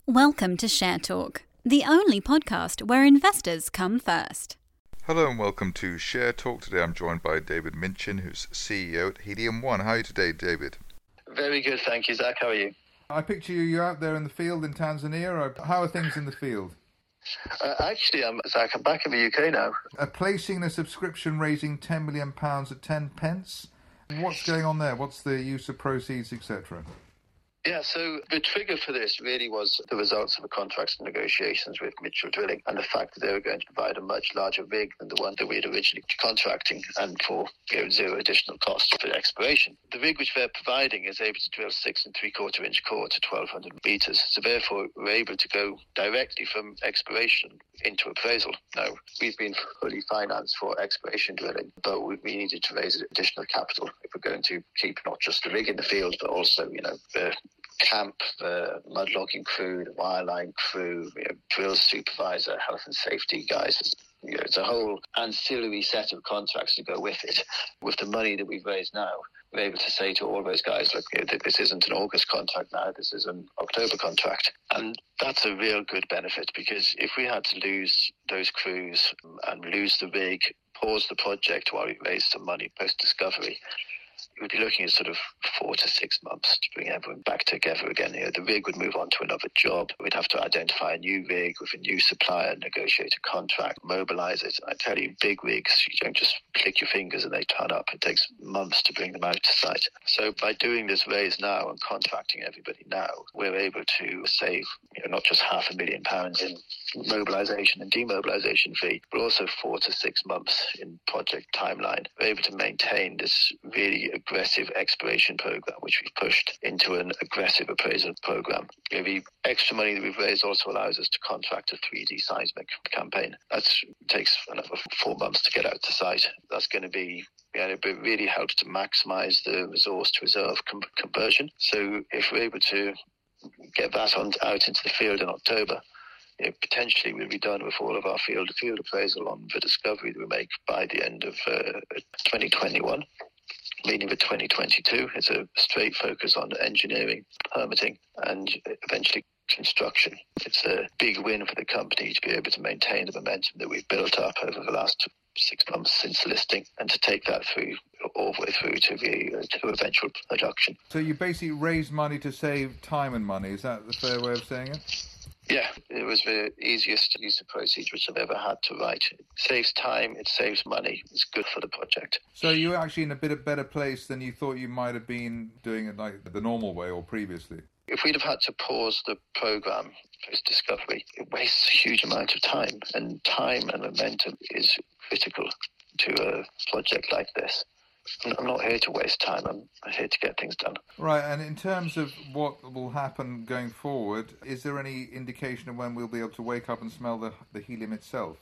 Welcome to Share Talk, the only podcast where investors come first. Hello and welcome to Share Talk. Today I'm joined by David Minchin, who's CEO at Helium One. How are you today, David? Very good, thank you, Zach. How are you? I picture you're out there in the field in Tanzania. How are things in the field? Actually, Zach, I'm back in the UK now. Placing a subscription raising £10 million at 10 pence. What's going on there? What's the use of proceeds, etc.? Yeah, so the trigger for this really was the results of the contracts and negotiations with Mitchell Drilling and the fact that they were going to provide a much larger rig than the one that we had originally contracting and for zero additional cost for exploration. The rig which they're providing is able to drill 6 3/4 inch core to 1,200 metres, so therefore we're able to go directly from exploration into appraisal. Now, we've been fully financed for exploration drilling, but we needed to raise additional capital if we're going to keep not just the rig in the field, but also, the camp, the mud logging crew, the wireline crew, drill supervisor, health and safety guys. It's a whole ancillary set of contracts to go with it. With the money that we've raised now, we're able to say to all those guys, look, this isn't an August contract now, this is an October contract. And that's a real good benefit, because if we had to lose those crews and lose the rig, pause the project while we raise some money post-discovery, we'd be looking at sort of 4 to 6 months to bring everyone back together again. The rig would move on to another job. We'd have to identify a new rig with a new supplier, negotiate a contract, mobilise it. I tell you, big rigs, you don't just click your fingers and they turn up. It takes months to bring them out to site. So by doing this raise now and contracting everybody now, we're able to save not just £500,000 in mobilisation and demobilisation fee, but also 4 to 6 months in project timeline. We're able to maintain this really aggressive exploration program, which we've pushed into an aggressive appraisal program. The extra money that we've raised also allows us to contract a 3D seismic campaign. That takes another 4 months to get out to site. That's going to be it really helps to maximise the resource to reserve conversion. So if we're able to get that out into the field in October, potentially we'll be done with all of our field appraisal on the discovery that we make by the end of 2021. Meaning that 2022 is a straight focus on engineering, permitting, and eventually construction. It's a big win for the company to be able to maintain the momentum that we've built up over the last 6 months since listing, and to take that through all the way through to eventual production. So you basically raise money to save time and money. Is that the fair way of saying it? Yeah, it was the easiest use of proceeds which I've ever had to write. It saves time, it saves money, it's good for the project. So you're actually in a bit of better place than you thought you might have been doing it like the normal way or previously? If we'd have had to pause the programme post-discovery, it wastes a huge amount of time, and time and momentum is critical to a project like this. I'm not here to waste time, I'm here to get things done. Right, and in terms of what will happen going forward, is there any indication of when we'll be able to wake up and smell the helium itself?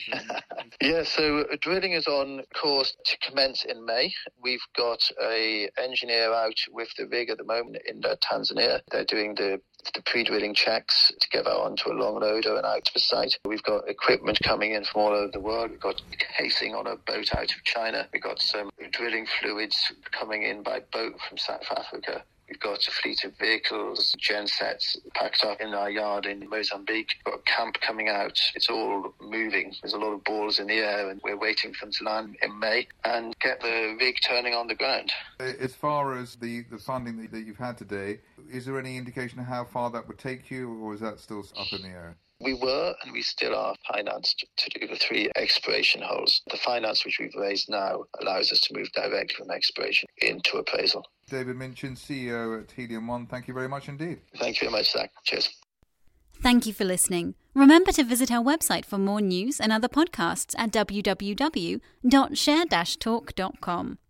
Yeah, so drilling is on course to commence in May. We've got an engineer out with the rig at the moment in Tanzania. They're doing the pre-drilling checks to get that onto a long loader and out to the site. We've got equipment coming in from all over the world. We've got casing on a boat out of China. We've got some drilling fluids coming in by boat from South Africa. We've got a fleet of vehicles, gensets packed up in our yard in Mozambique. We've got a camp coming out. It's all moving. There's a lot of balls in the air, and we're waiting for them to land in May and get the rig turning on the ground. As far as the funding that you've had today, is there any indication of how far that would take you, or is that still up in the air? We were, and we still are, financed to do the 3 exploration holes. The finance which we've raised now allows us to move directly from exploration into appraisal. David Minchin, CEO at Helium One, thank you very much indeed. Thank you very much, Zach. Cheers. Thank you for listening. Remember to visit our website for more news and other podcasts at www.share-talk.com.